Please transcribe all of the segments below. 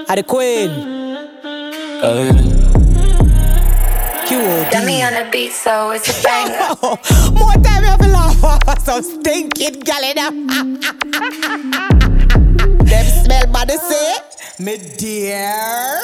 Are the queen. QOD. Dummy on the beat, so it's a banger. More time you have to laugh. So stinking gal in them smell bad say, me dear.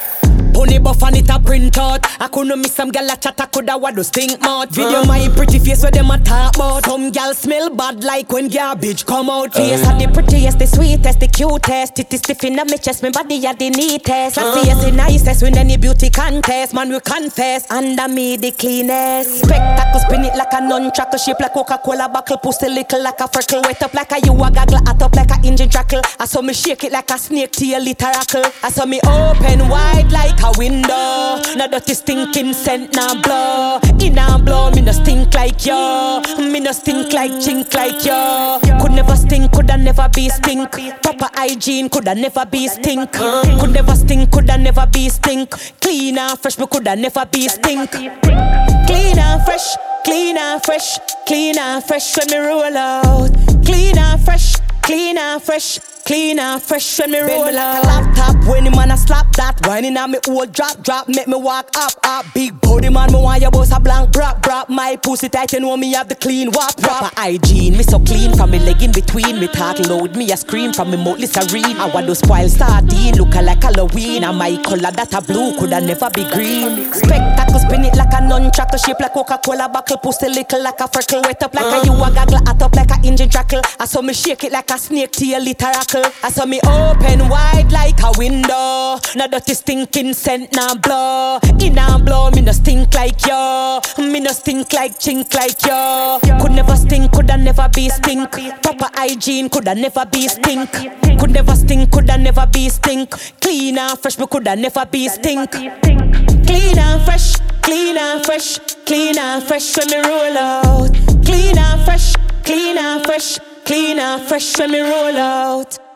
Pony buff and it a print out. I couldn't miss some gal a chat, I coulda what do stink mouth. Video my pretty face where them a talk about. Some gal smell bad like when garbage come out. Face are the prettiest, the sweetest, the cutest. Titty stiff in my chest, my body are the neatest. I see the nicest win any beauty contest. Man we confess, under me the cleanest. Spectacle spin it like a non-trackle, shape like Coca-Cola buckle, pussy little like a freckle. Wet up like a you a gaggle, hot up like a engine trackle. I saw me shake it like a snake tail literacle. I saw me open wide like a window. No dirty stinking scent now blow. In and blow, me no stink like yo. Me no stink like chink like yo. Could never stink, coulda never be stink. Proper hygiene, coulda never be stink. Could never stink, coulda never be stink. Clean and fresh, me coulda never be stink. Clean and fresh, clean and fresh, clean and fresh when me roll out. Clean and fresh, clean and fresh, clean and fresh when me roll out. Laptop when the man a slap that. Whining on me old drop, make me walk up. Big body man, me want your boss a blank brap. My pussy tight, you know me have the clean wap. Proper hygiene, me so clean from me leg in between. Me talk loud, me a scream from me mouth listerine. I want to spoil sardine, look like Halloween. And my color that a blue coulda never be green. Spectacle spin it like a non-trackle, shape like Coca-Cola buckle, pussy little like a freckle. Wet up like a you a gaggle, hot up like a engine trackle. I saw me shake it like a snake tail literacle. I saw me open wide like a window. No dirty stinking scent now blow. In and blow, me no stink like yo. Me no stink like chink like yo. Could never stink, coulda never be stink. Proper hygiene, coulda never be stink. Could never stink, coulda never be stink. Clean and fresh, me coulda never be stink. Clean and fresh, clean and fresh, clean and fresh when me roll out. Clean and fresh, clean and fresh, clean and fresh when me roll out.